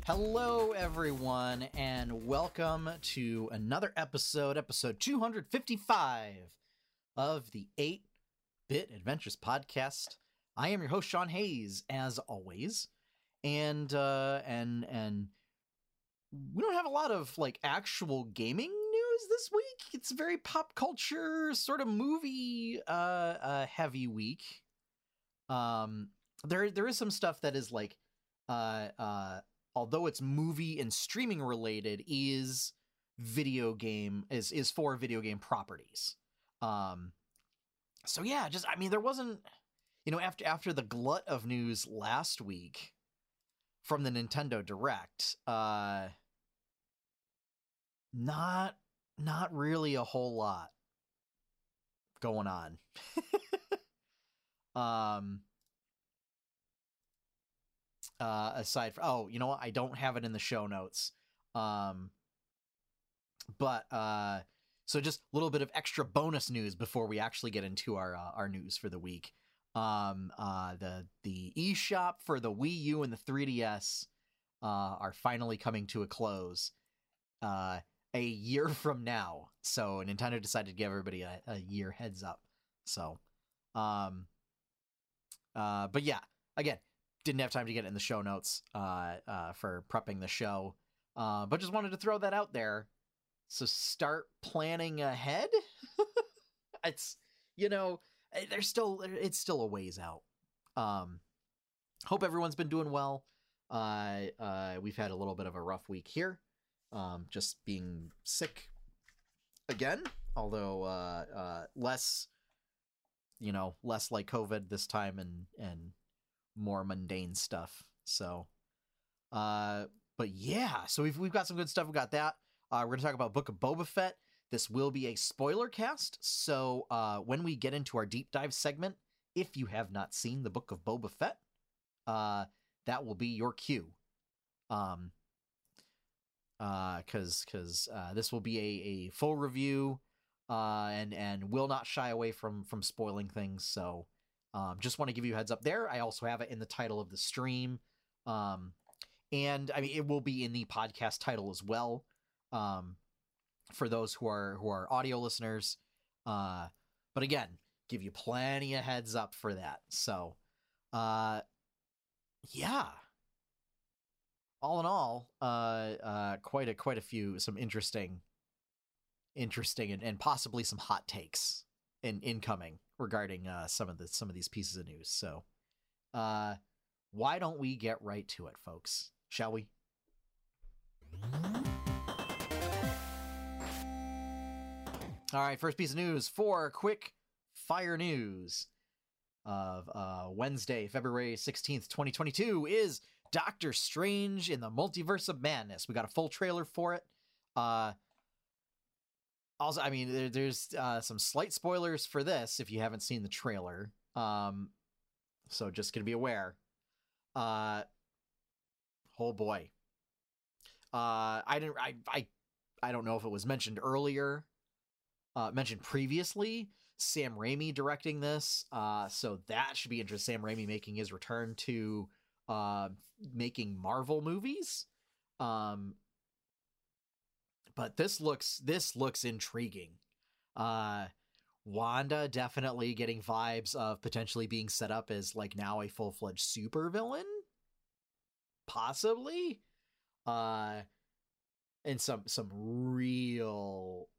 Hello, everyone, and welcome to another episode 255 of the 8-Bit Adventures Podcast. I am your host, Sean Hayes, as always, and we don't have a lot of actual gaming news this week. It's a very pop culture sort of movie heavy week. There is some stuff that is although it's movie and streaming related, is for video game properties. So yeah, there wasn't, after the glut of news last week from the Nintendo Direct, not really a whole lot going on. Aside from, I don't have it in the show notes. So just a little bit of extra bonus news before we actually get into our news for the week. The eShop for the Wii U and the 3DS are finally coming to a close a year from now. So Nintendo decided to give everybody a year heads up. So, but yeah, again, didn't have time to get it in the show notes for prepping the show, but just wanted to throw that out there. So start planning ahead. It's it's still a ways out. Hope everyone's been doing well. We've had a little bit of a rough week here, just being sick again, although less like COVID this time and more mundane stuff. So but yeah, so we've got some good stuff. We got that. We're gonna talk about Book of Boba Fett. This will be a spoiler cast, so when we get into our deep dive segment, if you have not seen the Book of Boba Fett, that will be your cue, because this will be a full review, and will not shy away from spoiling things. So just want to give you a heads up there. I also have it in the title of the stream. And it will be in the podcast title as well. For those who are audio listeners. But again, give you plenty of heads up for that. So, yeah. All in all, quite a few, some interesting and possibly some hot takes incoming regarding some of these pieces of news. So why don't we get right to it, folks? Shall we? All right, first piece of news for quick fire news of Wednesday, February 16th, 2022 is Doctor Strange in the Multiverse of Madness. We got a full trailer for it. Also, there's some slight spoilers for this if you haven't seen the trailer. So just gonna be aware. Oh boy. I don't know if it was mentioned earlier, mentioned previously. Sam Raimi directing this, so that should be interesting. Sam Raimi making his return to making Marvel movies. But this looks intriguing. Wanda definitely getting vibes of potentially being set up as now a full-fledged supervillain, possibly. And some real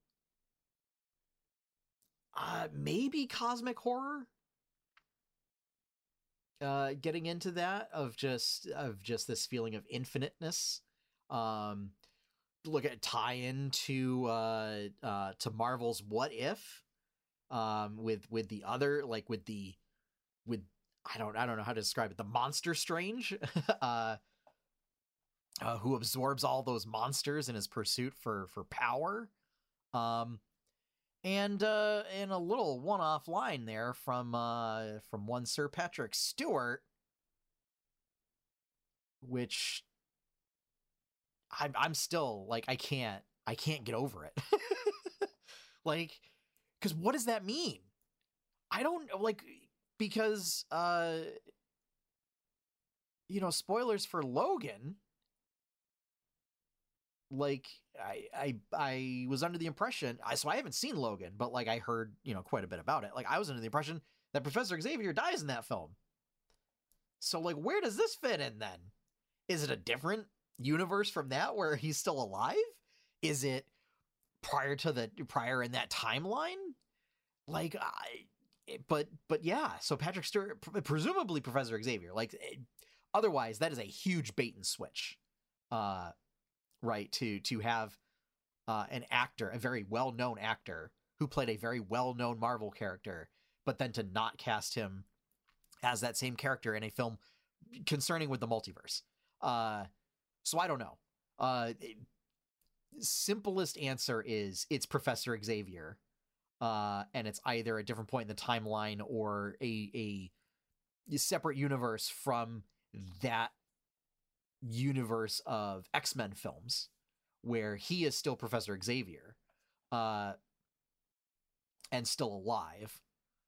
maybe cosmic horror. Getting into that of just this feeling of infiniteness. Look at tie-in to Marvel's What If, with the other, with I don't know how to describe it, the Monster Strange, who absorbs all those monsters in his pursuit for power, and a little one-off line there from one Sir Patrick Stewart, which I'm still I can't get over it. Because what does that mean? I don't because spoilers for Logan, like I was under the impression, so I haven't seen Logan, but like I heard, quite a bit about it. Like I was under the impression that Professor Xavier dies in that film. So like where does this fit in then? Is it a different universe from that where he's still alive? Is it prior in that timeline? Like but yeah, so Patrick Stewart, presumably Professor Xavier, like otherwise that is a huge bait and switch. Right, to have an actor, a very well-known actor who played a very well-known Marvel character, but then to not cast him as that same character in a film concerning with the multiverse. So I don't know. Simplest answer is it's Professor Xavier, and it's either a different point in the timeline or a separate universe from that universe of X-Men films where he is still Professor Xavier, and still alive.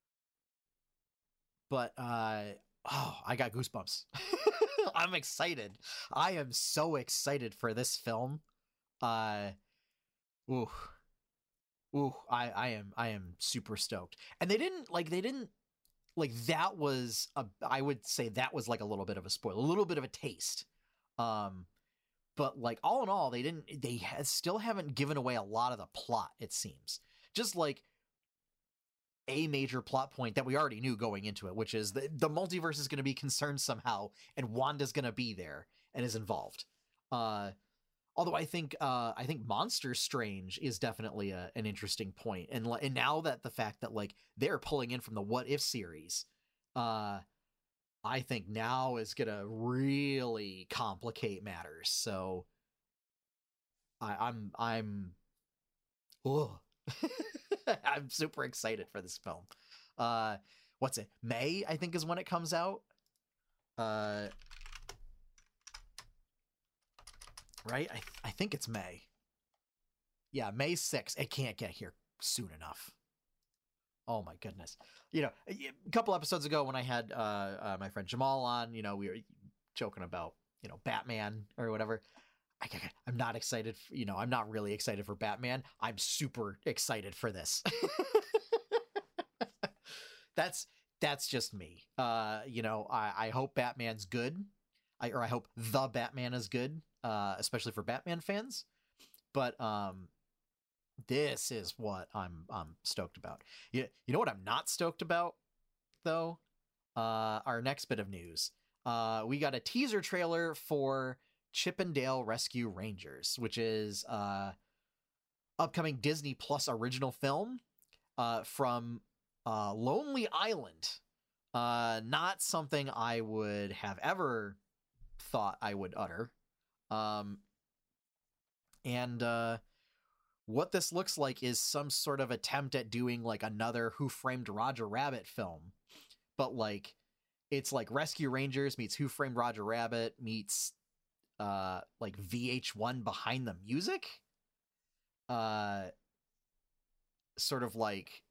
But I got goosebumps. I'm excited. I am so excited for this film. I am super stoked. And they didn't that was I would say that was like a little bit of a spoiler, a little bit of a taste. But like all in all, they still haven't given away a lot of the plot, it seems. Just like a major plot point that we already knew going into it, which is the multiverse is going to be concerned somehow, and Wanda's going to be there and is involved. Although I think Monster Strange is definitely an interesting point, and now that the fact that like they're pulling in from the What If series, I think now is gonna really complicate matters. So I'm oh I'm super excited for this film. What's it? May, I think, is when it comes out. Right? I think it's May. Yeah, May 6th. It can't get here soon enough. Oh my goodness. A couple episodes ago when I had my friend Jamal on, we were joking about, Batman or whatever. I'm not excited. I'm not really excited for Batman. I'm super excited for this. That's just me. I hope Batman's good. I hope the Batman is good, especially for Batman fans. But this is what I'm stoked about. You know what I'm not stoked about though? Our next bit of news. We got a teaser trailer for Chip 'n Dale Rescue Rangers, which is upcoming Disney Plus original film from Lonely Island. Not something I would have ever thought I would utter. And what this looks like is some sort of attempt at doing like another Who Framed Roger Rabbit film, but like it's like Rescue Rangers meets Who Framed Roger Rabbit meets like VH1 Behind the Music. Sort of like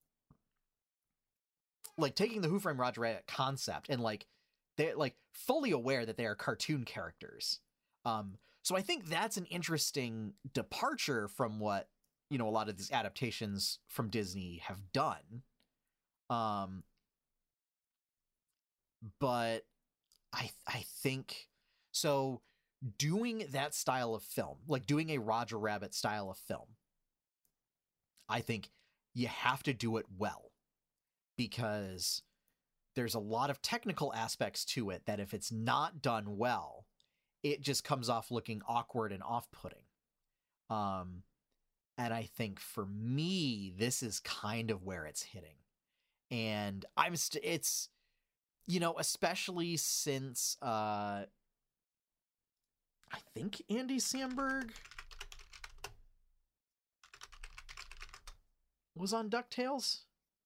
taking the Who Framed Roger Rabbit concept and like they're like fully aware that they are cartoon characters. So I think that's an interesting departure from what, a lot of these adaptations from Disney have done. But I think so doing that style of film, like doing a Roger Rabbit style of film, I think you have to do it well, because there's a lot of technical aspects to it that if it's not done well, it just comes off looking awkward and off-putting. And I think for me, this is kind of where it's hitting. And it's, especially since, I think Andy Samberg was on DuckTales.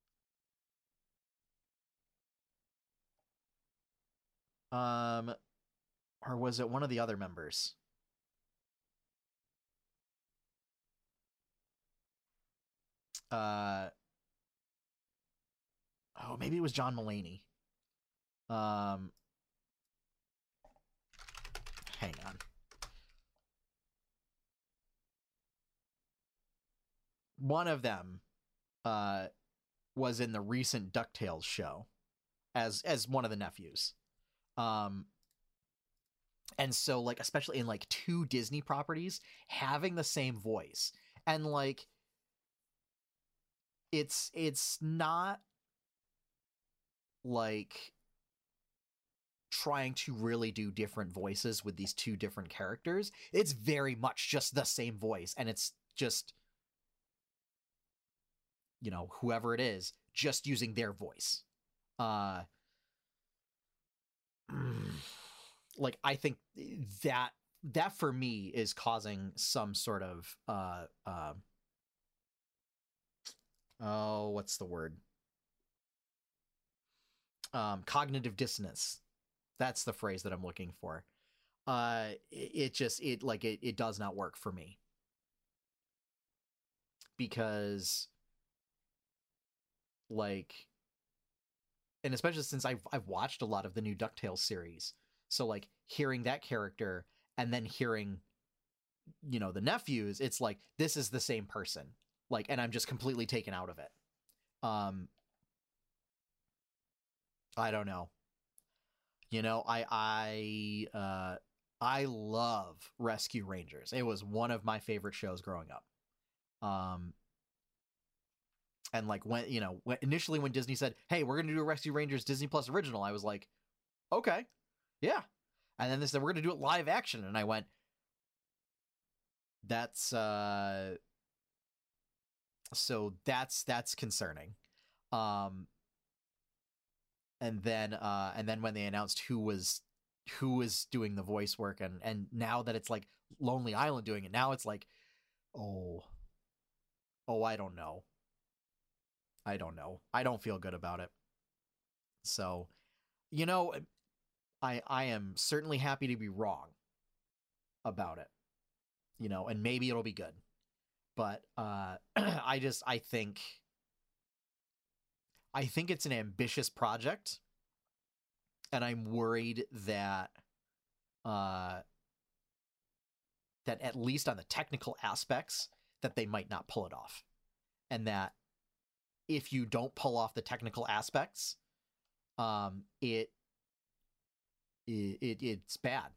Or was it one of the other members? Oh, maybe it was John Mulaney. Hang on. one of them uh was in the recent DuckTales show as one of the nephews. Um and so like especially in like two Disney properties having the same voice, and like it's not like trying to really do different voices with these two different characters. It's very much just the same voice, and it's just, you know, whoever it is just using their voice. uh like I think that that for me is causing some sort of oh, what's the word, cognitive dissonance. That's the phrase that I'm looking for. It just it like it does not work for me, because like, and especially since I've watched a lot of the new DuckTales series, so like hearing that character and then hearing, you know, the nephews, it's like this is the same person, like, and I'm just completely taken out of it. um I don't know. You know, I love Rescue Rangers. It was one of my favorite shows growing up. um and like when, you know, initially when Disney said, hey, we're gonna do a Rescue Rangers Disney Plus original, I was like, okay, yeah. And then they said we're gonna do it live action, and I went, that's so that's concerning. um and then when they announced who was doing the voice work, and now that it's like Lonely Island doing it, now it's like, oh, I don't know. I don't feel good about it. So, you know, I am certainly happy to be wrong about it, you know, and maybe it'll be good. But I think it's an ambitious project, and I'm worried that uh that at least on the technical aspects that they might not pull it off. And that if you don't pull off the technical aspects, it's bad.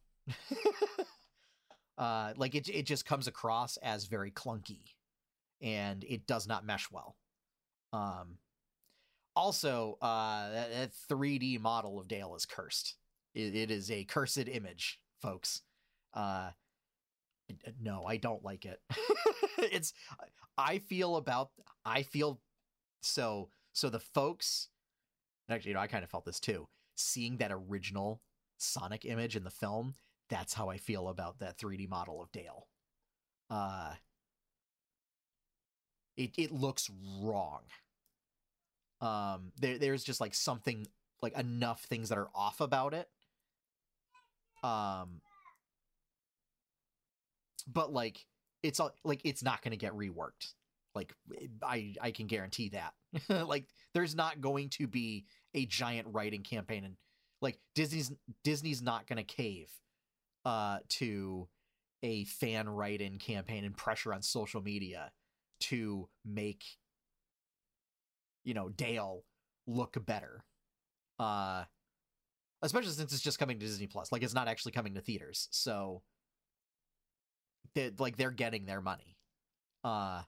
Like it just comes across as very clunky, and it does not mesh well. Um, Also, that 3D model of Dale is cursed. It is a cursed image, folks. Uh, no, I don't like it. It's I feel about I feel so the folks, actually, you know, I kind of felt this too. Seeing that original Sonic image in the film, that's how I feel about that 3D model of Dale. Uh, it looks wrong. There's just like something, like enough things that are off about it. Um, but like it's all like it's not going to get reworked. Like I can guarantee that. Like there's not going to be a giant writing campaign, and like Disney's not going to cave to a fan write-in campaign and pressure on social media to make, you know, Dale look better. Uh Especially since it's just coming to Disney Plus. Like it's not actually coming to theaters. So they're getting their money. Uh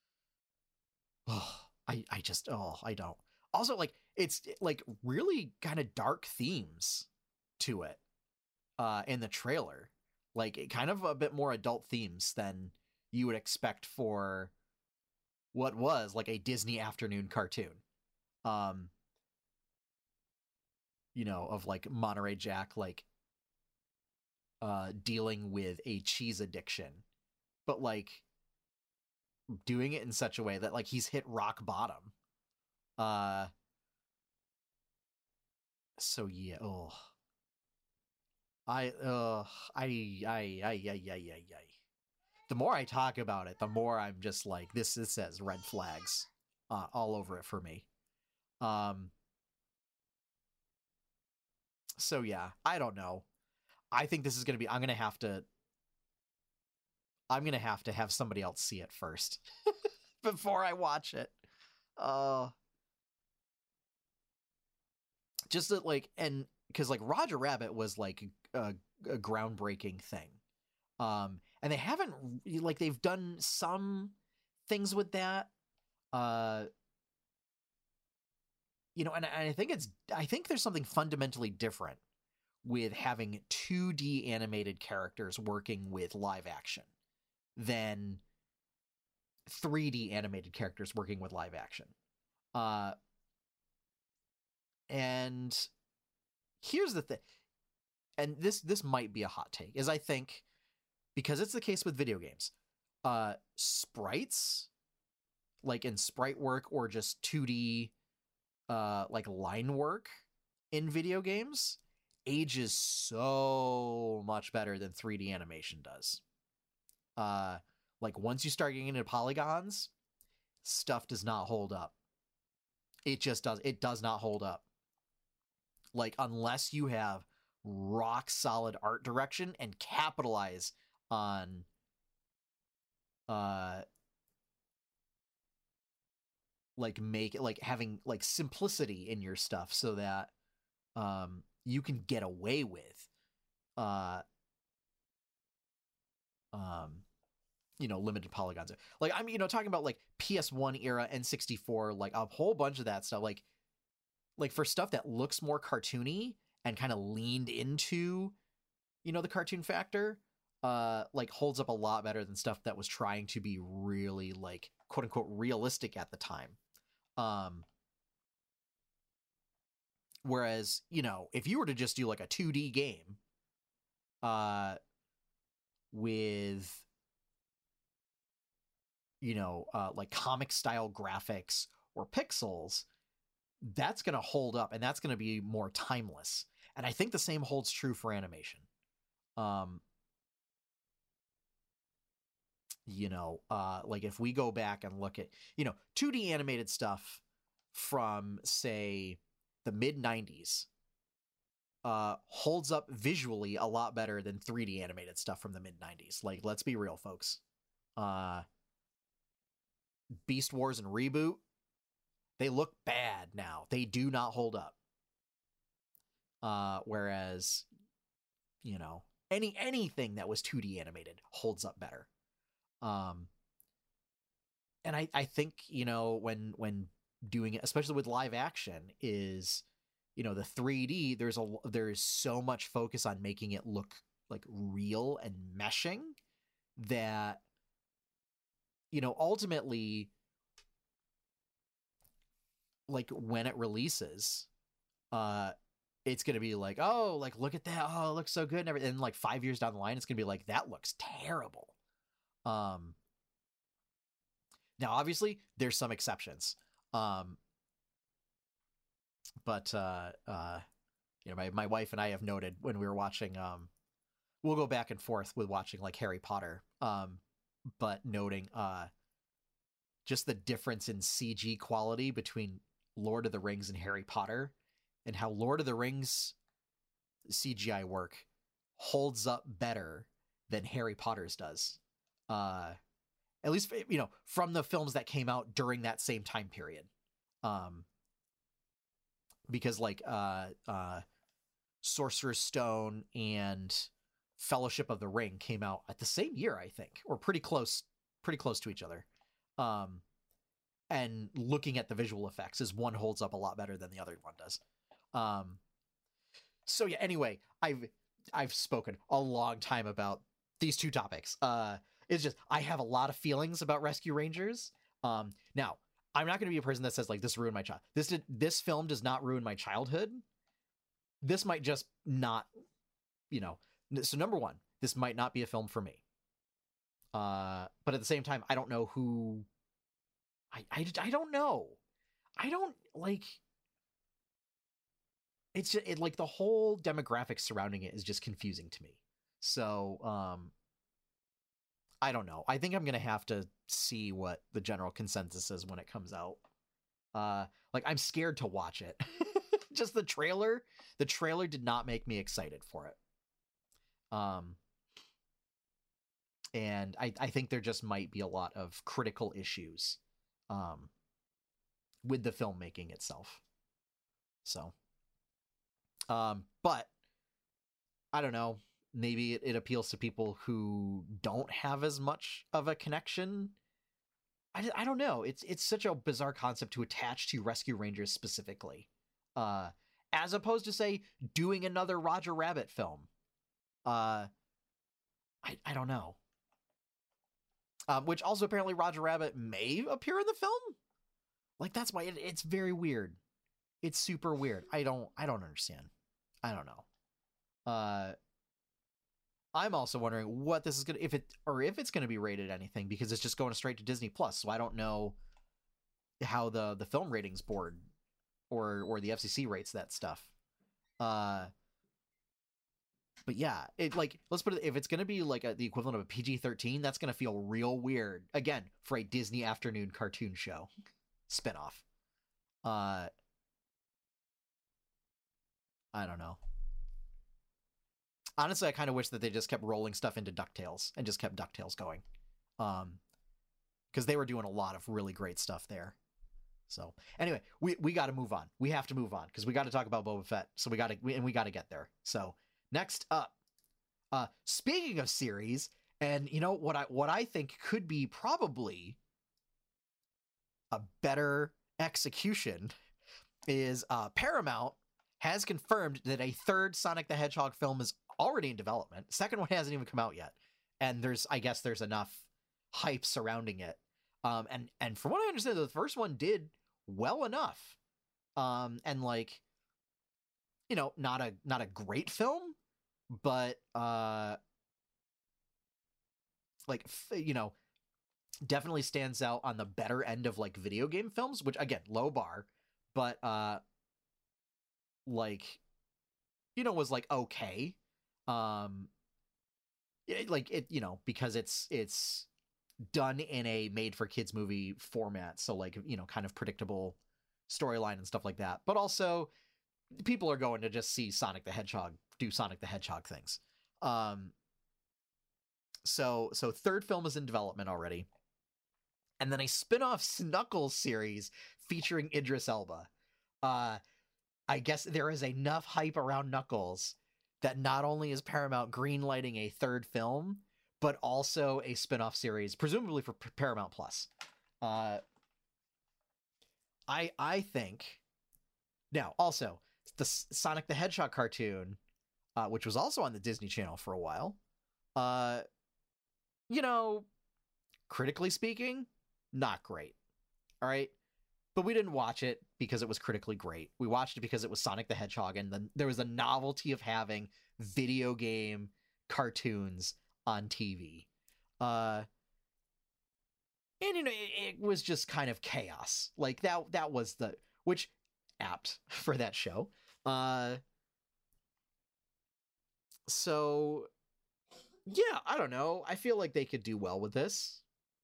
oh, I just, oh, I don't. Also, like it's like really kind of dark themes to it in the trailer. Like kind of a bit more adult themes than you would expect for what was like a Disney afternoon cartoon. Um you know, of like Monterey Jack, like dealing with a cheese addiction, but like doing it in such a way that like he's hit rock bottom. uh so yeah, oh, I I. The more I talk about it, the more I'm just like, this says red flags all over it for me. um so yeah, I don't know. I think this is gonna be, I'm gonna have to have somebody else see it first. before I watch it. Uh just that, like, and because like Roger Rabbit was like a groundbreaking thing. And they haven't like they've done some things with that. Uh and I think there's something fundamentally different with having 2D animated characters working with live action than 3D animated characters working with live action. And here's the thing, and this might be a hot take, is I think because it's the case with video games, sprites, like in sprite work or just 2D like line work in video games, ages so much better than 3D animation does. Like once you start getting into polygons, stuff does not hold up. It does not hold up. Like unless you have rock solid art direction and capitalize on like having like simplicity in your stuff so that you can get away with limited polygons. Like I'm talking about like PS1 era, N64, like a whole bunch of that stuff, like for stuff that looks more cartoony and kind of leaned into the cartoon factor, like holds up a lot better than stuff that was trying to be really like quote unquote realistic at the time. Whereas, if you were to just do like a 2D game with like comic style graphics or pixels, that's going to hold up and that's going to be more timeless. And I think the same holds true for animation. Like if we go back and look at 2D animated stuff from say the mid 90s holds up visually a lot better than 3D animated stuff from the mid 90s. Like, let's be real, folks. Beast Wars and Reboot, they look bad now. They do not hold up. Whereas anything that was 2D animated holds up better. And I think when doing it, especially with live action, is the 3D, there's so much focus on making it look like real and meshing that ultimately, like when it releases, it's gonna be like, oh, like look at that, oh, it looks so good, and everything. And like 5 years down the line, it's gonna be like, that looks terrible. Now obviously there's some exceptions, but my wife and I have noted when we were watching, we'll go back and forth with watching like Harry Potter, but noting just the difference in CG quality between Lord of the Rings and Harry Potter, and how Lord of the Rings CGI work holds up better than Harry Potter's does. At least, from the films that came out during that same time period. Because like Sorcerer's Stone and Fellowship of the Ring came out at the same year, I think, or pretty close to each other. And looking at the visual effects, is one holds up a lot better than the other one does. So yeah, anyway, I've spoken a long time about these two topics. It's just, I have a lot of feelings about Rescue Rangers. Now, I'm not going to be a person that says like, this ruined my child. This film does not ruin my childhood. This might just not, so number one, this might not be a film for me. But at the same time, I don't know who, I don't know. I don't like, it's just, like the whole demographic surrounding it is just confusing to me. So, I don't know. I think I'm going to have to see what the general consensus is when it comes out. Like I'm scared to watch it. Just the trailer did not make me excited for it. And I think there just might be a lot of critical issues um, with the filmmaking itself. So, but I don't know. Maybe it appeals to people who don't have as much of a connection. I don't know. It's such a bizarre concept to attach to Rescue Rangers specifically, as opposed to say doing another Roger Rabbit film. I don't know. Which also apparently Roger Rabbit may appear in the film. Like that's why it's very weird. It's super weird. I don't understand. I don't know. I'm also wondering what this is gonna if it's gonna be rated anything, because it's just going straight to Disney Plus. So I don't know how the film ratings board or the FCC rates that stuff. But yeah, it like let's put it, if it's gonna be like the equivalent of a PG-13, that's gonna feel real weird again for a Disney afternoon cartoon show spinoff. I don't know. Honestly, I kind of wish that they just kept rolling stuff into DuckTales and just kept DuckTales going. Because they were doing a lot of really great stuff there. So anyway, we got to move on. We have to move on because we got to talk about Boba Fett. So we got to get there. So next up, speaking of series, and you know what I think could be probably a better execution is Paramount has confirmed that a third Sonic the Hedgehog film is already in development. Second one hasn't even come out yet, and I guess there's enough hype surrounding it. And from what I understand, the first one did well enough. And like, you know, not a great film, but like, you know, definitely stands out on the better end of like video game films, which again, low bar, but like, you know, was like okay. You know, because it's done in a made for kids movie format, so like, you know, kind of predictable storyline and stuff like that, but also people are going to just see Sonic the Hedgehog do Sonic the Hedgehog things. So third film is in development already, and then a spin-off Snuckles series featuring Idris Elba. I guess there is enough hype around Knuckles that not only is Paramount greenlighting a third film, but also a spin-off series, presumably for Paramount Plus. I think now also the Sonic the Hedgehog cartoon, which was also on the Disney Channel for a while. You know, critically speaking, not great. All right. But we didn't watch it because it was critically great. We watched it because it was Sonic the Hedgehog, and then there was a novelty of having video game cartoons on TV. And you know, it was just kind of chaos. Like that was which apt for that show. So yeah, I don't know. I feel like they could do well with this.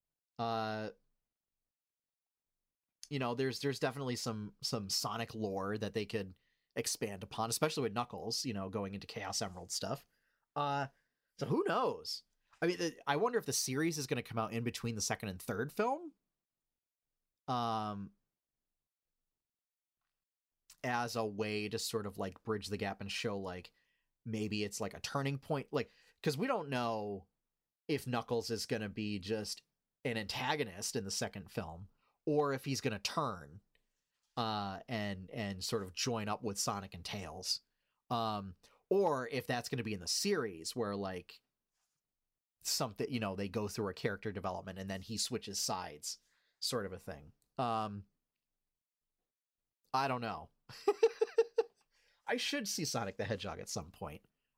You know, there's definitely some Sonic lore that they could expand upon, especially with Knuckles, you know, going into Chaos Emerald stuff. So who knows? I mean, I wonder if the series is going to come out in between the second and third film. As a way to sort of like bridge the gap and show like maybe it's like a turning point, like, because we don't know if Knuckles is going to be just an antagonist in the second film, or if he's going to turn and sort of join up with Sonic and Tails, or if that's going to be in the series where like something, you know, they go through a character development and then he switches sides, sort of a thing. I don't know. I should see Sonic the Hedgehog at some point.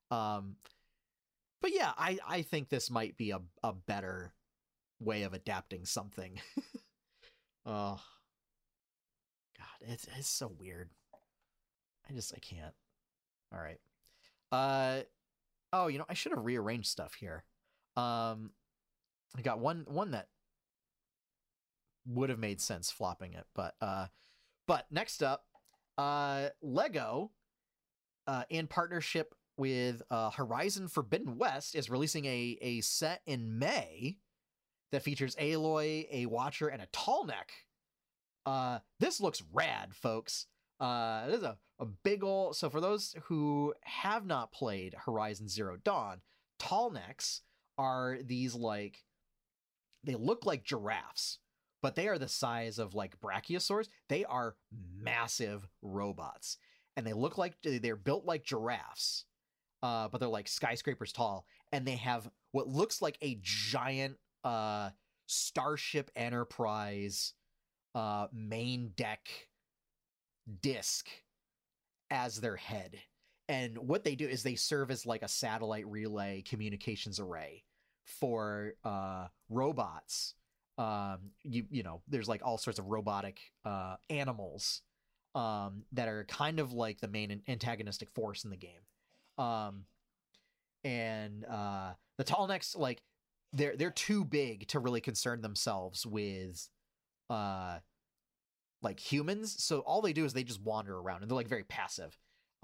But yeah, I think this might be a better way of adapting something. Oh God, it's so weird. I can't. All right. Oh, you know, I should have rearranged stuff here. I got one that would have made sense flopping it, but next up, Lego, in partnership with Horizon Forbidden West, is releasing a set in May that features Aloy, a Watcher, and a Tallneck This looks rad, folks. This is a big ol'. So for those who have not played Horizon Zero Dawn, tall necks are these like, they look like giraffes, but they are the size of like brachiosaurs. They are massive robots, and they look like they're built like giraffes, but they're like skyscrapers tall, and they have what looks like a giant Starship Enterprise main deck disc as their head. And what they do is they serve as like a satellite relay communications array for robots. You know, there's like all sorts of robotic animals that are kind of like the main antagonistic force in the game. And the tall necks, like, they're too big to really concern themselves with like humans, so all they do is they just wander around, and they're like very passive.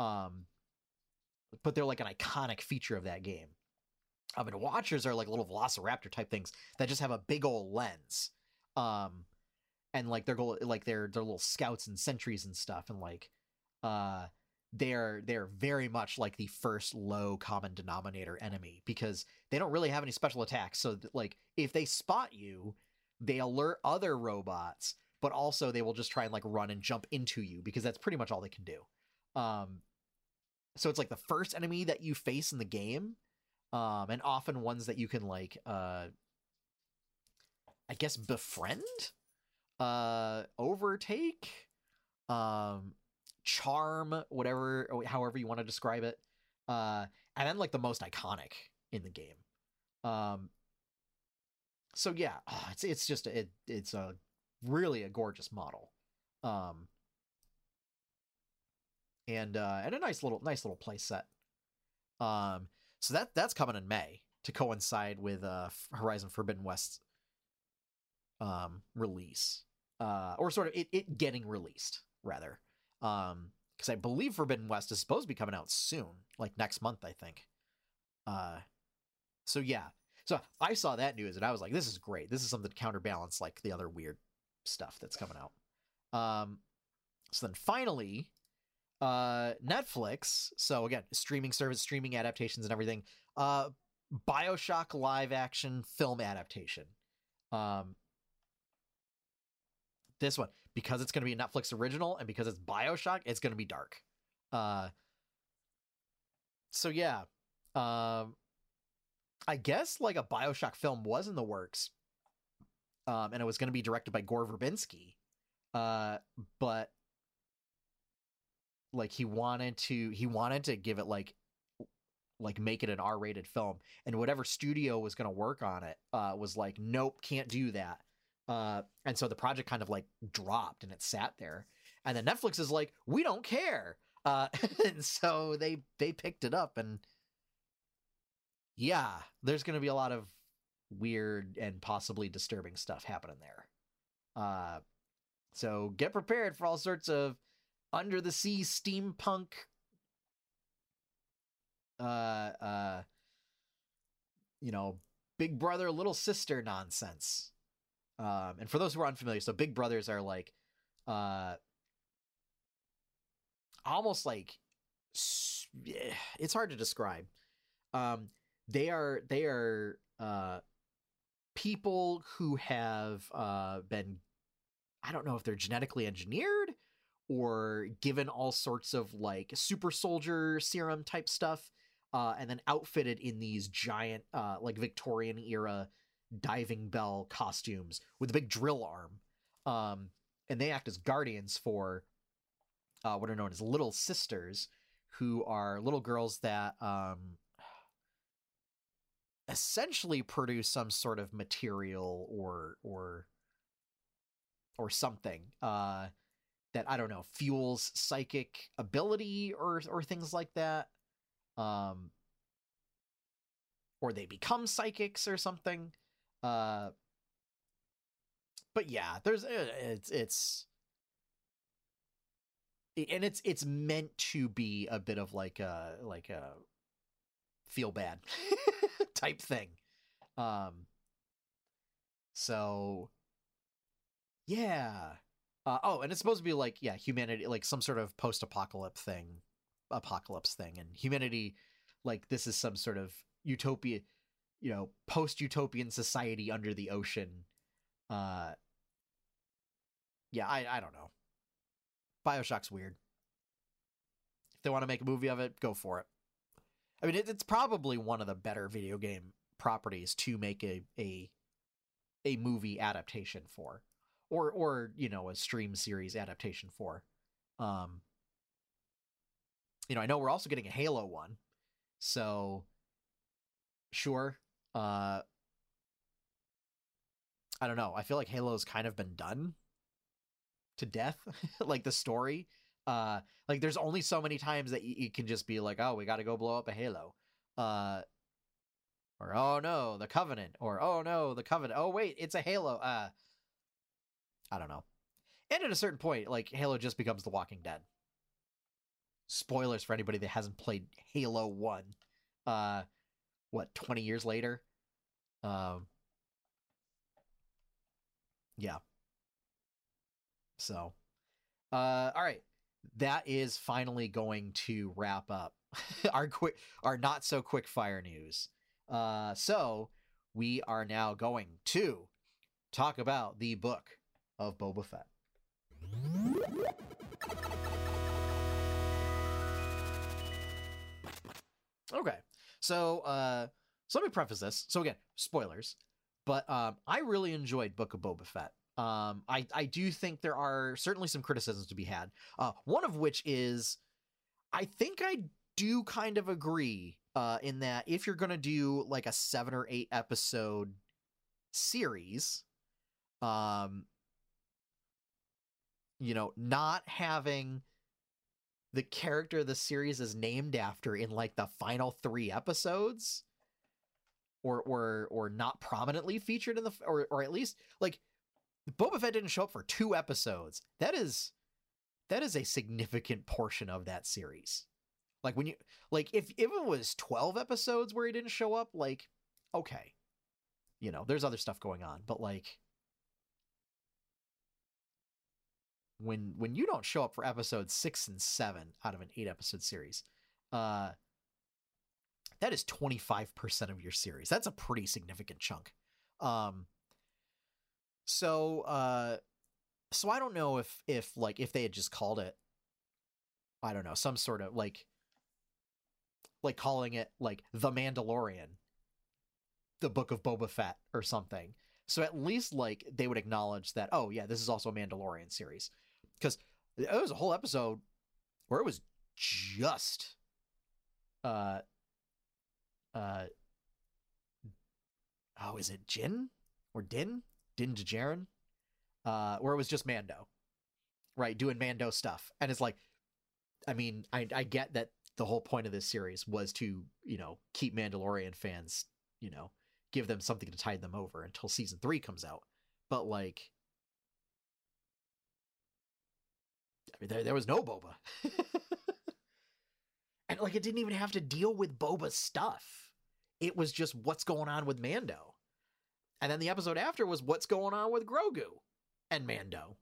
But they're like an iconic feature of that game. And Watchers are like little velociraptor type things that just have a big old lens. And like they're little scouts and sentries and stuff, and like they're very much like the first low common denominator enemy, because they don't really have any special attacks. So like if they spot you, they alert other robots, but also they will just try and like run and jump into you, because that's pretty much all they can do. So it's like the first enemy that you face in the game, and often ones that you can like I guess befriend, overtake, charm, whatever, however you want to describe it, and then like the most iconic in the game. So yeah, it's just it's a really a gorgeous model, and a nice little play set. So that's coming in May to coincide with Horizon Forbidden West's release, or sort of it getting released rather, because I believe Forbidden West is supposed to be coming out soon, like next month, I think. So yeah, so I saw that news and I was like, this is great. This is something to counterbalance like the other weird stuff that's coming out. So then finally, Netflix. So again, streaming service, streaming adaptations and everything. BioShock live action film adaptation. This one, because it's going to be a Netflix original and because it's BioShock, it's going to be dark. So yeah, I guess like a BioShock film was in the works, and it was going to be directed by Gore Verbinski, but like he wanted to give it like make it an R-rated film, and whatever studio was going to work on it was like, nope, can't do that. And so the project kind of like dropped and it sat there, and then Netflix is like, we don't care, and so they picked it up, and yeah, there's going to be a lot of weird and possibly disturbing stuff happening there. So get prepared for all sorts of under the sea steampunk Big Brother Little Sister nonsense. And for those who are unfamiliar, so Big Brothers are like almost like, it's hard to describe. They are people who have been, I don't know if they're genetically engineered or given all sorts of like super soldier serum type stuff, and then outfitted in these giant like Victorian era diving bell costumes with a big drill arm, and they act as guardians for what are known as little sisters, who are little girls that essentially produce some sort of material or something that, I don't know, fuels psychic ability or things like that, or they become psychics or something. But yeah, there's it's meant to be a bit of like a feel bad type thing. So yeah, Oh, and it's supposed to be like, yeah, humanity, like some sort of apocalypse thing, and humanity, like this is some sort of utopia, post-utopian society under the ocean. Uh, yeah, I don't know. BioShock's weird. If they want to make a movie of it, go for it. I mean, it's probably one of the better video game properties to make a movie adaptation for, or a stream series adaptation for. I know we're also getting a Halo one, so sure. I don't know. I feel like Halo's kind of been done to death, like the story. Like there's only so many times that you can just be like, oh, we got to go blow up a Halo. Or oh no, the Covenant, or oh no, the Covenant. Oh wait, it's a Halo. I don't know. And at a certain point, like Halo just becomes The Walking Dead. Spoilers for anybody that hasn't played Halo 1. 20 years later? Yeah. So, all right. That is finally going to wrap up our not so quick fire news. So we are now going to talk about the book of Boba Fett. Okay. So let me preface this. So again, spoilers, but I really enjoyed Book of Boba Fett. I do think there are certainly some criticisms to be had. One of which is, I think I do kind of agree in that if you're going to do like a 7 or 8 episode series, not having the character the series is named after in like the final 3 episodes, or not prominently featured in the, or at least like Boba Fett didn't show up for 2 episodes. That is a significant portion of that series. Like when you, like if it was 12 episodes where he didn't show up, like, okay, there's other stuff going on, but like when you don't show up for episodes 6 and 7 out of an 8 episode series, that is 25% of your series. That's a pretty significant chunk. So I don't know if they had just called it, I don't know, some sort of like calling it like The Mandalorian, the Book of Boba Fett or something. So at least like they would acknowledge that, oh yeah, this is also a Mandalorian series. Because it was a whole episode where it was just is it Jin or Din Djarin, where it was just Mando, right, doing Mando stuff. And it's like, I mean, I get that the whole point of this series was to keep Mandalorian fans, give them something to tide them over until season 3 comes out. But like, I mean, there was no Boba. And like, it didn't even have to deal with Boba's stuff. It was just what's going on with Mando. And then the episode after was what's going on with Grogu and Mando.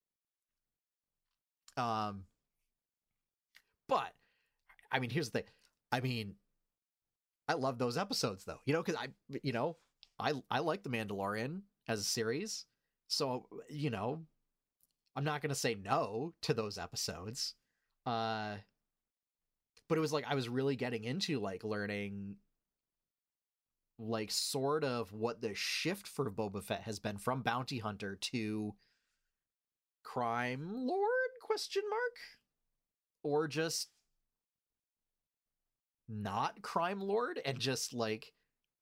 But I mean, here's the thing. I mean, I love those episodes though, because I like The Mandalorian as a series. So, I'm not going to say no to those episodes. But it was like I was really getting into like learning like sort of what the shift for Boba Fett has been from bounty hunter to crime lord ? Or just not crime lord and just like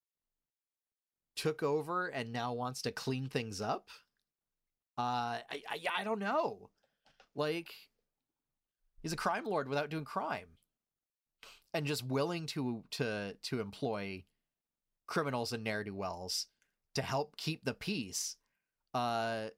took over and now wants to clean things up. I don't know. Like, he's a crime lord without doing crime, and just willing to employ criminals and ne'er-do-wells to help keep the peace. But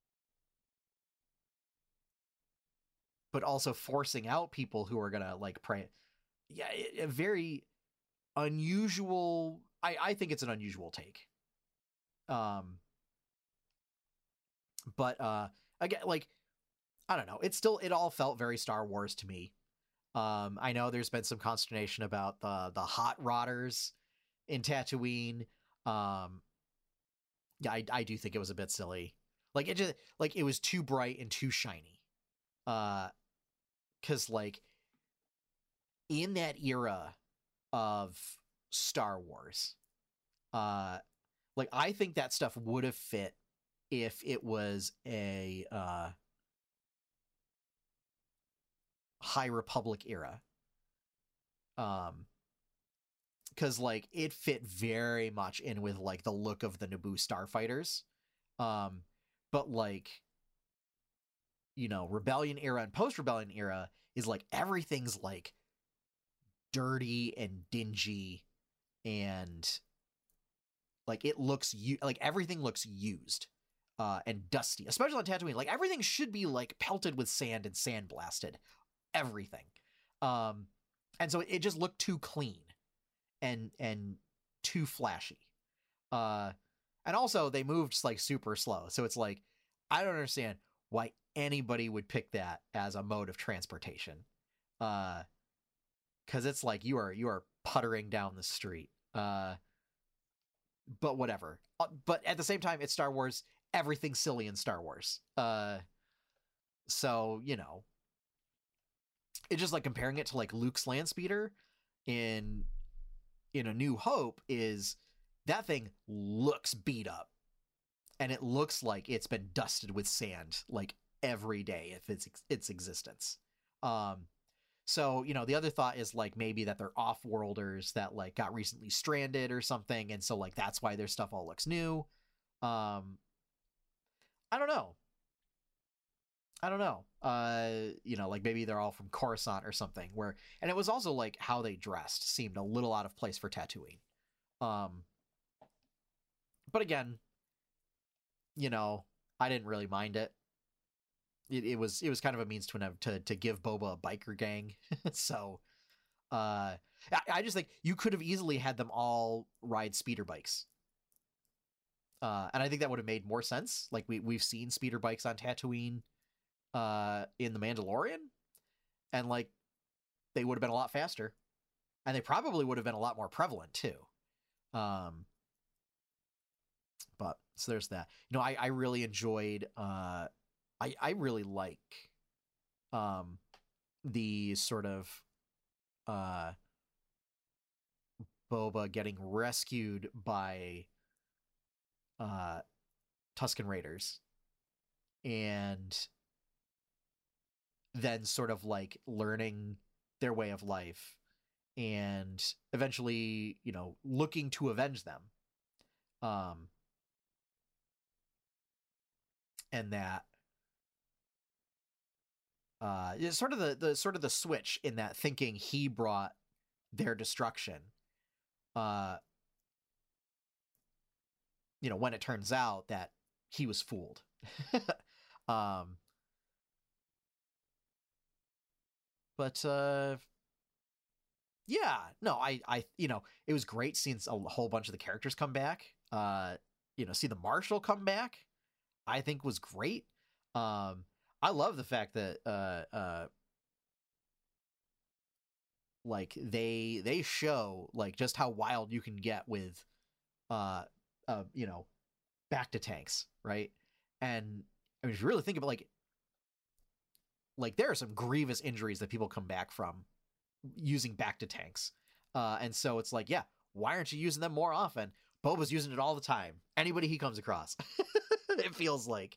also forcing out people who are gonna like pray. Yeah, a very unusual. I think it's an unusual take. But again, like I don't know. It all felt very Star Wars to me. I know there's been some consternation about the hot rodders in Tatooine. Um, yeah, I do think it was a bit silly. Like it just like it was too bright and too shiny. Uh, because like in that era of Star Wars, uh, like I think that stuff would have fit if it was a High Republic era. Because like it fit very much in with like the look of the Naboo starfighters. Um, but like Rebellion era and post Rebellion era is like everything's like dirty and dingy and like it looks like everything looks used and dusty, especially on Tatooine. Like everything should be like pelted with sand and sandblasted, everything. Um, and so it just looked too clean and too flashy. Uh, and also they moved like super slow, so it's like I don't understand why anybody would pick that as a mode of transportation. Because it's like you are puttering down the street. But whatever. But at the same time, it's Star Wars. Everything's silly in Star Wars. So it's just like comparing it to like Luke's land speeder in A New Hope is that thing looks beat up and it looks like it's been dusted with sand like every day if it's its existence. Um, so the other thought is like maybe that they're off-worlders that like got recently stranded or something, and so like that's why their stuff all looks new. Um, I don't know. I don't know. Like maybe they're all from Coruscant or something. And it was also like how they dressed seemed a little out of place for Tatooine. Um, but again, I didn't really mind it. It was kind of a means to an to give Boba a biker gang. So I just think you could have easily had them all ride speeder bikes. And I think that would have made more sense. Like we've seen speeder bikes on Tatooine in The Mandalorian, and like they would have been a lot faster, and they probably would have been a lot more prevalent too. Um, but so there's that. I really enjoyed. I really like the sort of uh Boba getting rescued by uh Tusken Raiders and then sort of like learning their way of life and eventually, looking to avenge them. Um, and that is sort of the switch in that thinking he brought their destruction. Uh, when it turns out that he was fooled. um, but yeah, no, it was great seeing a whole bunch of the characters come back. See the Marshal come back, I think was great. I love the fact that like they show like just how wild you can get with uh you know bacta tanks, right? And I mean, if you really think about like there are some grievous injuries that people come back from using bacta tanks. And so it's like, yeah, why aren't you using them more often? Boba's using it all the time. Anybody he comes across, it feels like.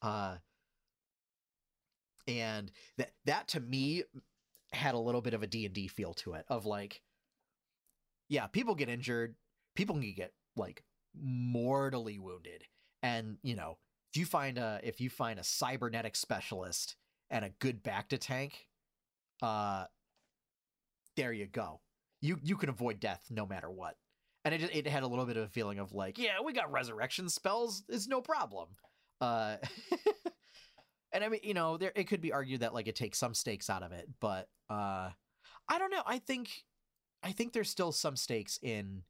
And that to me had a little bit of a D&D feel to it of like, yeah, people get injured, people can get like mortally wounded. And, if you find a cybernetic specialist and a good bacta tank, uh there you go. You can avoid death no matter what. And it had a little bit of a feeling of like, yeah, we got resurrection spells, it's no problem. Uh and I mean, there it could be argued that like it takes some stakes out of it, but I don't know. I think there's still some stakes in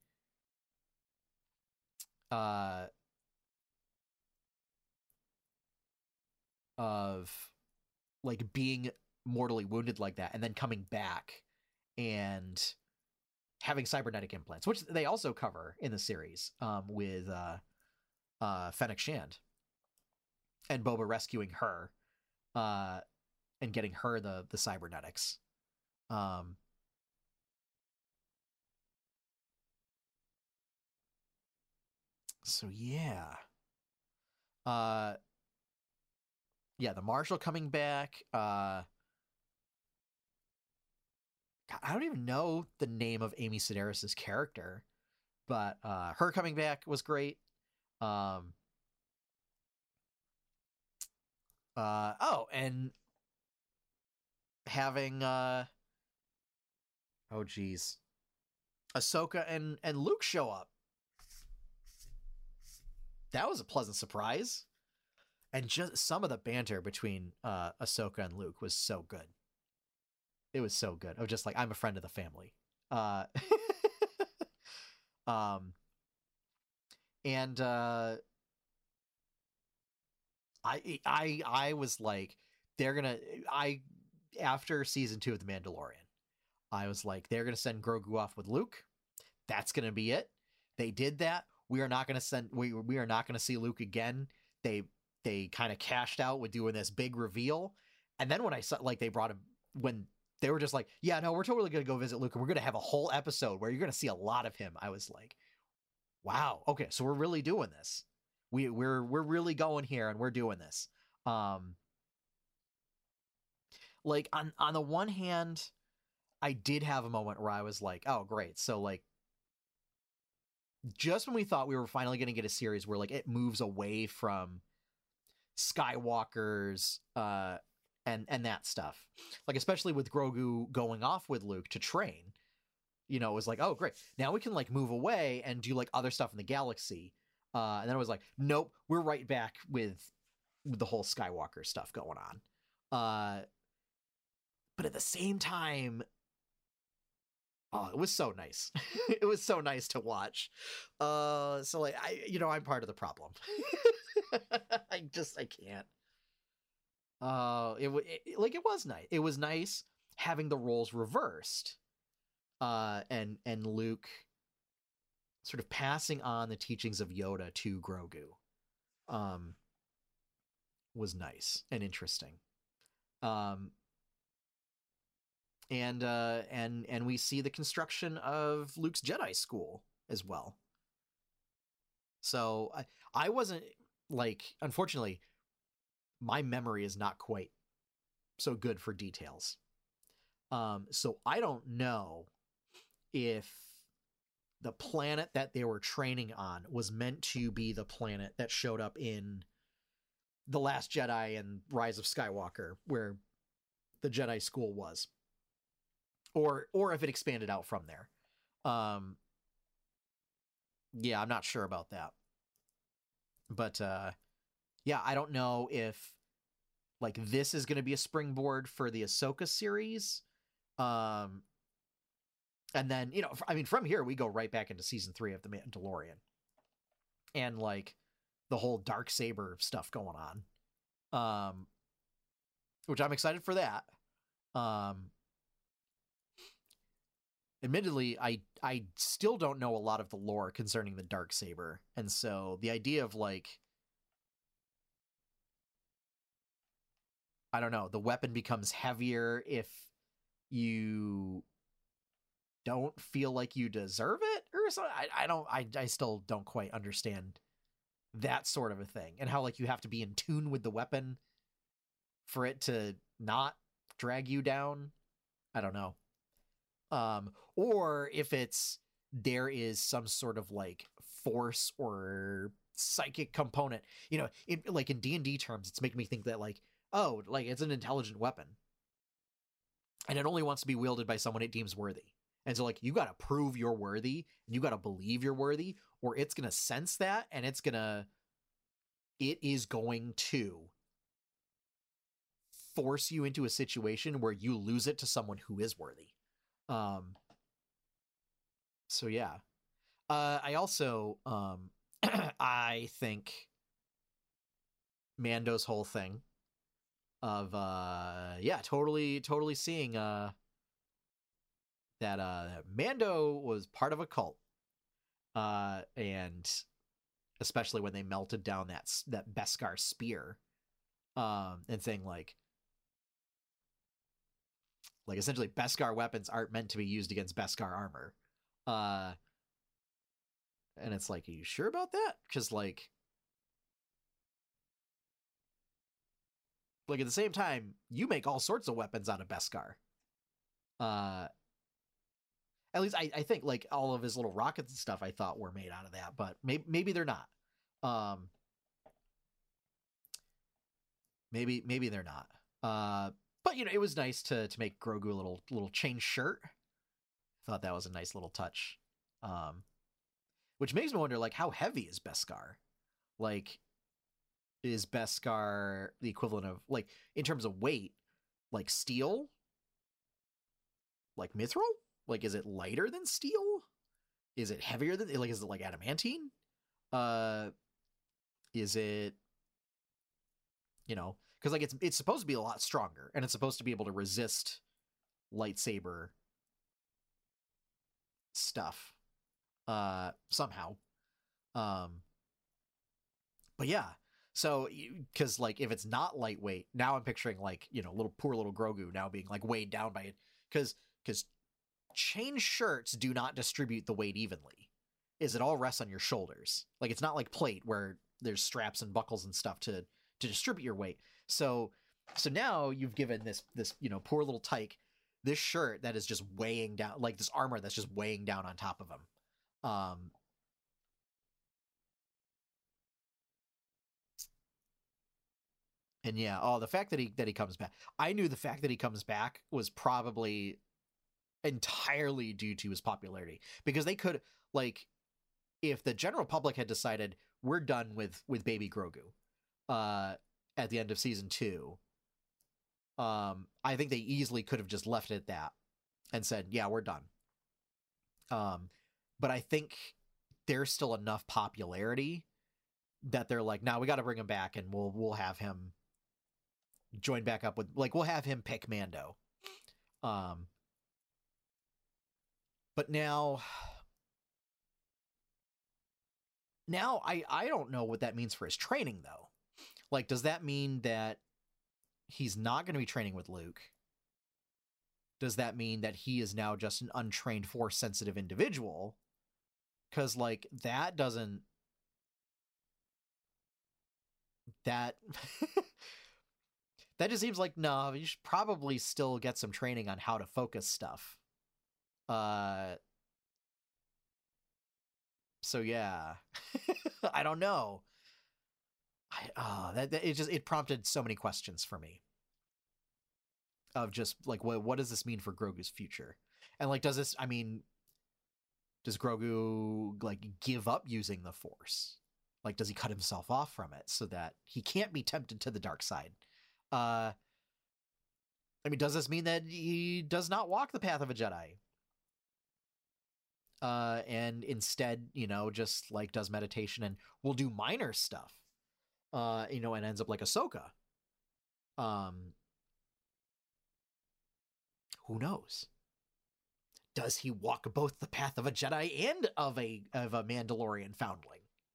uh of like being mortally wounded like that and then coming back and having cybernetic implants, which they also cover in the series, with Fennec Shand and Boba rescuing her, and getting her the cybernetics. Um, so yeah, uh, yeah, the Marshal coming back. I don't even know the name of Amy Sedaris's character, but her coming back was great. Um, oh, and having oh geez, Ahsoka and Luke show up. That was a pleasant surprise. And just some of the banter between Ahsoka and Luke was so good. It was so good. Of just like, I'm a friend of the family. Uh, um, and I was like, they're gonna. I After season 2 of The Mandalorian, I was like, they're gonna send Grogu off with Luke. That's gonna be it. They did that. We are not gonna send. We are not gonna see Luke again. They kind of cashed out with doing this big reveal, and then when I saw like they brought him when they were just like, yeah, no, we're totally gonna go visit Luke, and we're gonna have a whole episode where you're gonna see a lot of him. I was like, wow, okay, so we're really doing this. We're really going here, and we're doing this. Um, like on the one hand, I did have a moment where I was like, oh great, so like just when we thought we were finally going to get a series where like it moves away from Skywalker's and that stuff, like especially with Grogu going off with Luke to train, you know, it was like, oh great, now we can like move away and do like other stuff in the galaxy. And then it was like, nope, we're right back with the whole Skywalker stuff going on. But at the same time, oh, it was so nice. It was so nice to watch. So like I'm part of the problem. I can't. It was nice. It was nice having the roles reversed. And Luke sort of passing on the teachings of Yoda to Grogu. Was nice and interesting. Um, and we see the construction of Luke's Jedi school as well. So I wasn't like, unfortunately, my memory is not quite so good for details. So I don't know if the planet that they were training on was meant to be the planet that showed up in The Last Jedi and Rise of Skywalker, where the Jedi school was, or if it expanded out from there. Yeah, I'm not sure about that. But yeah, I don't know if like this is going to be a springboard for the Ahsoka series. And then, I mean, from here we go right back into season 3 of The Mandalorian. And like the whole Darksaber stuff going on. Which I'm excited for that. Admittedly, I still don't know a lot of the lore concerning the Darksaber. And so the idea of like, I don't know, the weapon becomes heavier if you don't feel like you deserve it or something. I still don't quite understand that sort of a thing, and how like you have to be in tune with the weapon for it to not drag you down. I don't know. Or if there is some sort of like force or psychic component, like in D&D terms, it's making me think that like, oh, like it's an intelligent weapon and it only wants to be wielded by someone it deems worthy. And so like, you got to prove you're worthy and you got to believe you're worthy, or it's going to sense that and it is going to force you into a situation where you lose it to someone who is worthy. So yeah. I also, I think Mando's whole thing of yeah, totally seeing that Mando was part of a cult, and especially when they melted down that Beskar spear, and saying like essentially Beskar weapons aren't meant to be used against Beskar armor, uh, and it's like, are you sure about that? Because like at the same time, you make all sorts of weapons out of Beskar. Uh, at least I think like all of his little rockets and stuff I thought were made out of that, but maybe they're not. Um, maybe they're not. But it was nice to make Grogu a little chain shirt. Thought that was a nice little touch. Which makes me wonder, like, how heavy is Beskar? Like, is Beskar the equivalent of, like, in terms of weight, like steel? Like mithril? Like, is it lighter than steel? Is it heavier than, like, is it like adamantine? Is it, because like it's supposed to be a lot stronger, and it's supposed to be able to resist lightsaber stuff somehow. But yeah, so because like if it's not lightweight, now I'm picturing like poor little Grogu now being like weighed down by it, because chain shirts do not distribute the weight evenly. Is it all rests on your shoulders? Like it's not like plate where there's straps and buckles and stuff to distribute your weight. So now you've given this poor little tyke this shirt that is just weighing down, like this armor that's just weighing down on top of him. And yeah, the fact that he comes back, I knew the fact that he comes back was probably entirely due to his popularity, because they could, like, if the general public had decided we're done with baby Grogu at the end of season 2, I think they easily could have just left it at that and said, yeah, we're done. But I think there's still enough popularity that they're like, now we got to bring him back, and we'll have him join back up with, like, we'll have him pick Mando. But now I don't know what that means for his training, though. Like, does that mean that he's not going to be training with Luke? Does that mean that he is now just an untrained, Force-sensitive individual? Because, like, that doesn't... That... that just seems like, no, you should probably still get some training on how to focus stuff. So yeah. I don't know. It prompted so many questions for me of just like, what does this mean for Grogu's future? And like, does Grogu like give up using the Force? Like, does he cut himself off from it so that he can't be tempted to the dark side? Does this mean that he does not walk the path of a Jedi? And instead, just like does meditation and will do minor stuff, and ends up like Ahsoka. Who knows? Does he walk both the path of a Jedi and of a Mandalorian foundling?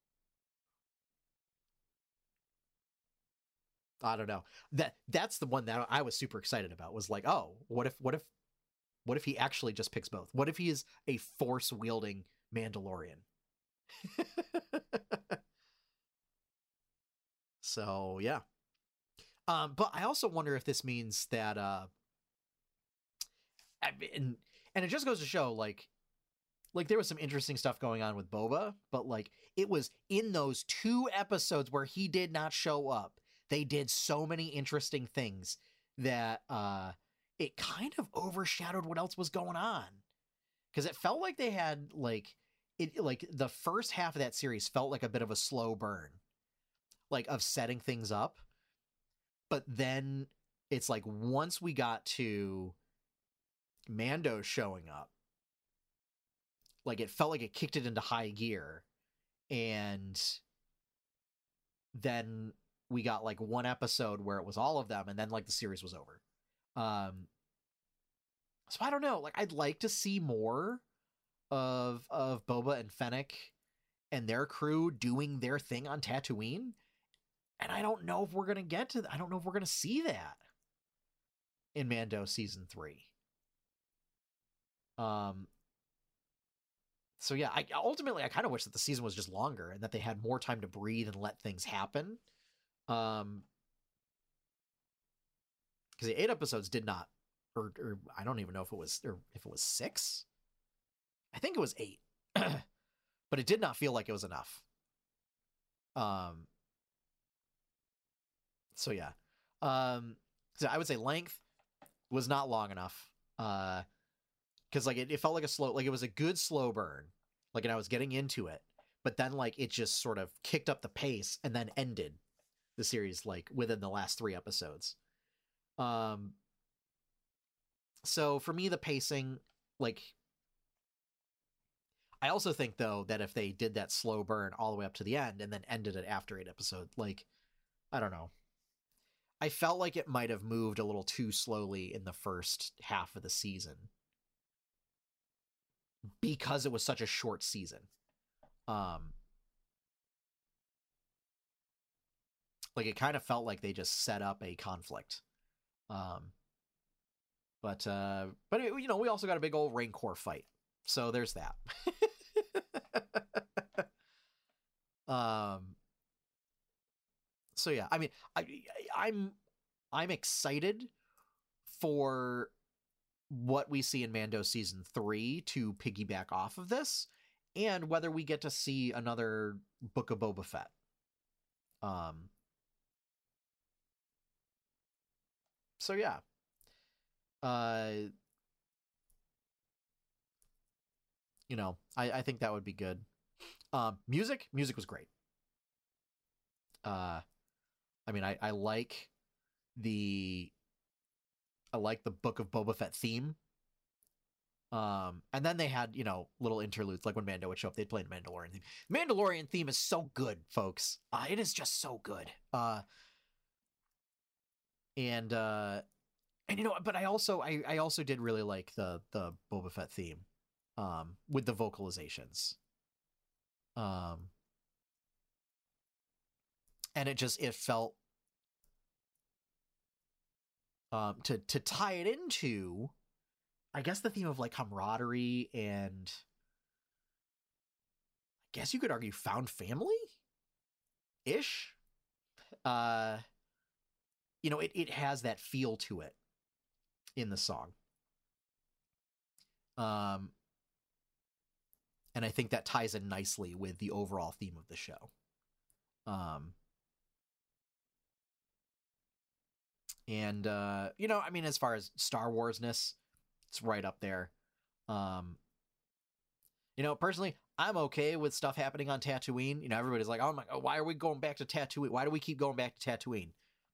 I don't know. That's the one that I was super excited about. Was like, oh, what if he actually just picks both? What if he is a Force wielding Mandalorian? So yeah. But I also wonder if this means that and it just goes to show like there was some interesting stuff going on with Boba, but like it was in those 2 episodes where he did not show up, they did so many interesting things that it kind of overshadowed what else was going on, because it felt like they had like the first half of that series felt like a bit of a slow burn, like of setting things up, but then it's like once we got to Mando showing up, like it felt like it kicked it into high gear, and then we got like one episode where it was all of them, and then like the series was over. So I don't know. Like, I'd like to see more of Boba and Fennec and their crew doing their thing on Tatooine. And I don't know if we're gonna get to. I don't know if we're gonna see that in Mando season 3. So yeah, I kind of wish that the season was just longer and that they had more time to breathe and let things happen. Because the 8 episodes did not, or I don't even know if it was 6. I think it was 8, but it did not feel like it was enough. So yeah, so I would say length was not long enough. Because like it felt like it was a good slow burn, like, and I was getting into it, but then like it just sort of kicked up the pace and then ended the series like within the last 3 episodes. So for me, the pacing, like, I also think though that if they did that slow burn all the way up to the end and then ended it after 8 episodes, like, I don't know. I felt like it might have moved a little too slowly in the first half of the season because it was such a short season. Like, it kind of felt like they just set up a conflict. But you know, we also got a big old Rancor fight, so there's that. So yeah, I mean, I'm excited for what we see in Mando season 3 to piggyback off of this, and whether we get to see another Book of Boba Fett. So yeah. You know, I think that would be good. Music was great. I mean, I like the Book of Boba Fett theme. And then they had, you know, little interludes, like when Mando would show up, they'd play the Mandalorian theme. Mandalorian theme is so good, folks. It is just so good. And you know, but I also did really like the Boba Fett theme, with the vocalizations. And it felt, to tie it into, I guess, the theme of like camaraderie and, I guess you could argue, found family ish. You know, it has that feel to it in the song. And I think that ties in nicely with the overall theme of the show. And you know, I mean, as far as Star Warsness, it's right up there. You know, personally, I'm okay with stuff happening on Tatooine. You know, everybody's like, oh my god, why are we going back to Tatooine? Why do we keep going back to Tatooine?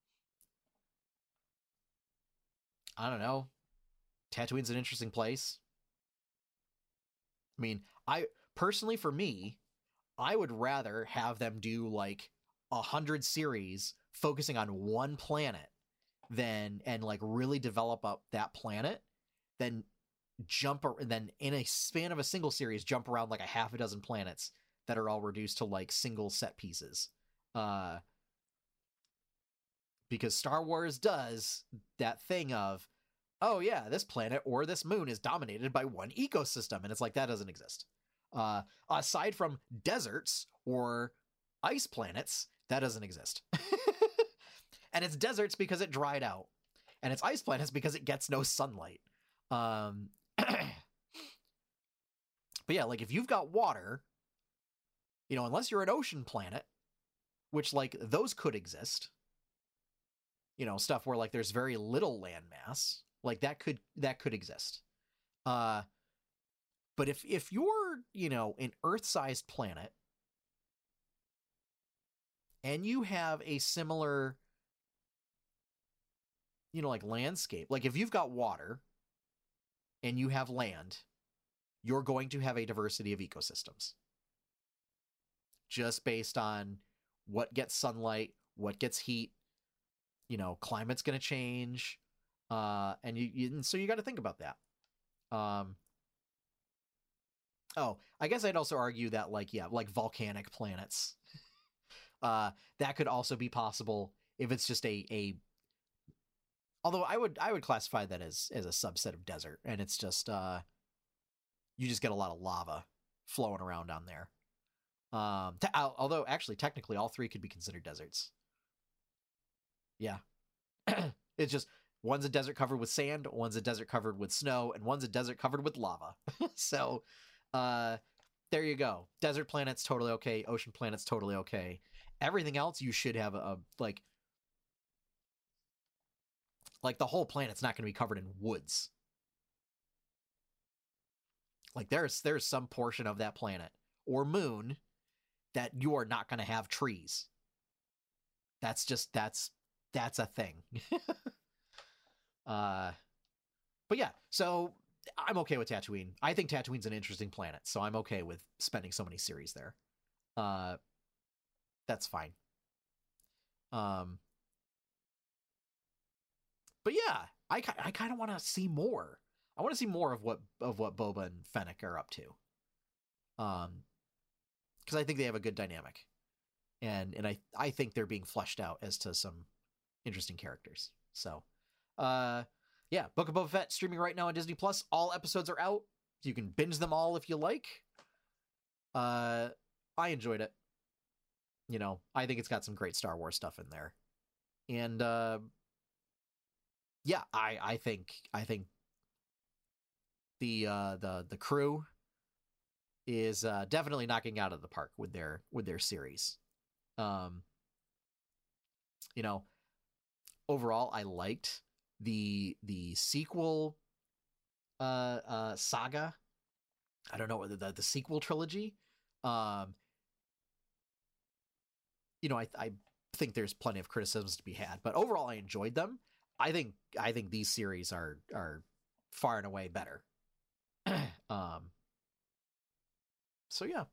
I don't know. Tatooine's an interesting place. I mean, I personally, for me, I would rather have them do like 100 series focusing on one planet and like really develop up that planet, then then in a span of a single series jump around like a half a dozen planets that are all reduced to like single set pieces. Because Star Wars does that thing of, oh yeah, this planet or this moon is dominated by one ecosystem, and it's like, that doesn't exist. Aside from deserts or ice planets, that doesn't exist. And it's deserts because it dried out, and it's ice planets because it gets no sunlight. But yeah, like, if you've got water, you know, unless you're an ocean planet, which, like, those could exist, you know, stuff where like there's very little land mass, like that could exist. But if you're, you know, an Earth-sized planet and you have a similar, you know, like landscape, like if you've got water and you have land, you're going to have a diversity of ecosystems just based on what gets sunlight, what gets heat, climate's going to change. And so you got to think about that. I guess I'd also argue that like volcanic planets, that could also be possible if it's just although I would classify that as a subset of desert, and it's just you just get a lot of lava flowing around down there. Although actually technically all three could be considered deserts. Yeah. It's just one's a desert covered with sand, one's a desert covered with snow, and one's a desert covered with lava. So there you go. Desert planets totally okay, ocean planets totally okay. Everything else you should have a like the whole planet's not going to be covered in woods. Like there's some portion of that planet or moon that you are not going to have trees. That's a thing. But yeah, so I'm okay with Tatooine. I think Tatooine's an interesting planet, so I'm okay with spending so many series there. That's fine. But yeah, I kind of want to see more. I want to see more of what Boba and Fennec are up to. Because I think they have a good dynamic, and I think they're being fleshed out as to some interesting characters. So, yeah, Book of Boba Fett streaming right now on Disney Plus. All episodes are out. You can binge them all if you like. I enjoyed it. I think it's got some great Star Wars stuff in there, and yeah, I think the crew is definitely knocking out of the park with their series. Overall, I liked the sequel saga. I don't know whether the sequel trilogy. I think there's plenty of criticisms to be had, but overall I enjoyed them. I think these series are far and away better. So yeah.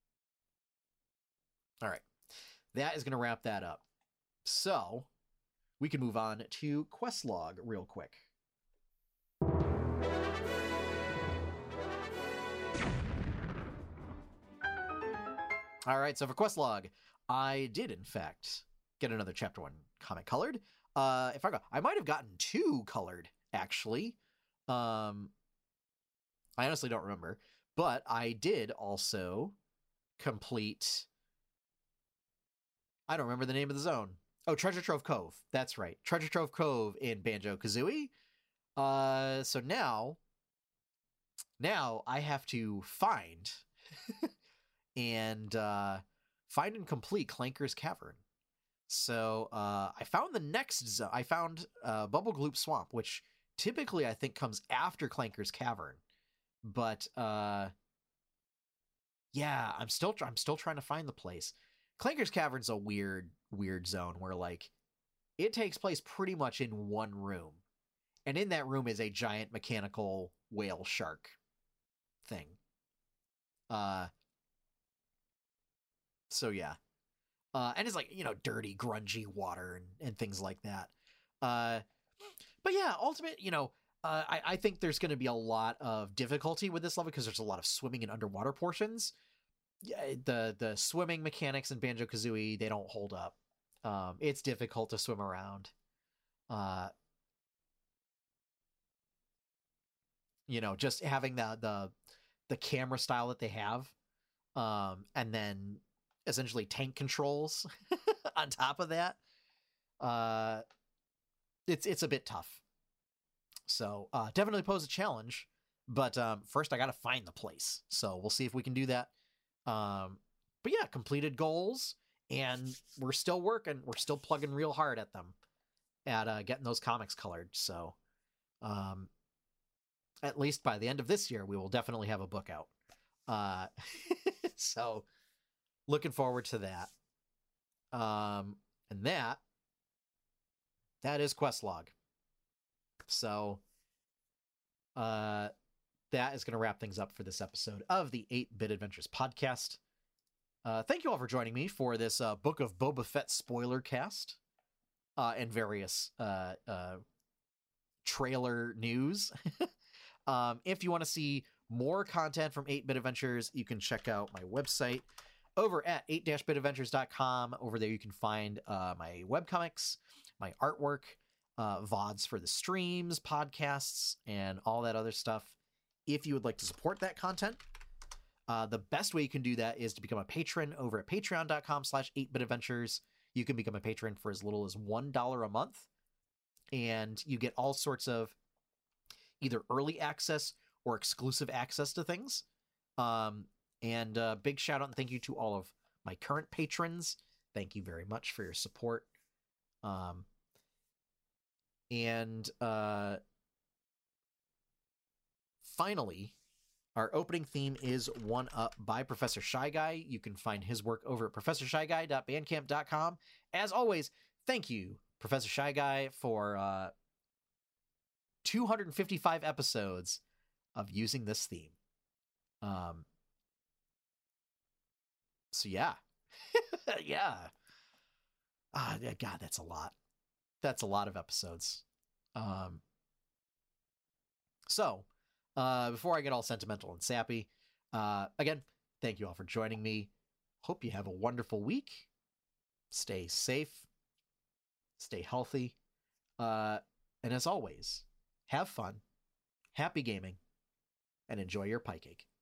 All right. That is going to wrap that up. So we can move on to Questlog real quick. All right, so for Questlog, I did in fact get another Chapter 1 comic colored. I might have gotten 2 colored actually. I honestly don't remember, but I did also complete. I don't remember the name of the zone. Oh, Treasure Trove Cove. That's right. Treasure Trove Cove in Banjo-Kazooie. So now I have to find and complete Clanker's Cavern. So I found the next zone. I found Bubble Gloop Swamp, which typically I think comes after Clanker's Cavern. But yeah, I'm still trying to find the place. Clanker's Cavern's a weird zone where it takes place pretty much in one room. And in that room is a giant mechanical whale shark thing. So yeah. And it's dirty, grungy water and things like that. But yeah, ultimate, I think there's going to be a lot of difficulty with this level because there's a lot of swimming in underwater portions. Yeah, the swimming mechanics in Banjo-Kazooie, they don't hold up. It's difficult to swim around. Just having the camera style that they have, and then essentially tank controls on top of that. It's a bit tough. So definitely pose a challenge, but first I got to find the place. So we'll see if we can do that. But yeah, completed goals, and we're still working. We're still plugging real hard at them, at getting those comics colored. So at least by the end of this year, we will definitely have a book out. So looking forward to that. And that is Questlog. So that is going to wrap things up for this episode of the 8-Bit Adventures podcast. thank you all for joining me for this Book of Boba Fett spoiler cast and various trailer news. If you want to see more content from 8-Bit Adventures, you can check out my website over at 8-bitadventures.com. Over there you can find my webcomics, my artwork, VODs for the streams, podcasts, and all that other stuff. If you would like to support that content, the best way you can do that is to become a patron over at patreon.com/8bitadventures. You can become a patron for as little as $1 a month, and you get all sorts of either early access or exclusive access to things. And big shout out and thank you to all of my current patrons. Thank you very much for your support. Finally, our opening theme is One Up by Professor Shy Guy. You can find his work over at professorshyguy.bandcamp.com. As always, thank you, Professor Shy Guy, for 255 episodes of using this theme. So yeah. Yeah. God, that's a lot. That's a lot of episodes. So, before I get all sentimental and sappy, again, thank you all for joining me. Hope you have a wonderful week. Stay safe. Stay healthy. And as always, have fun, happy gaming, and enjoy your pie cake.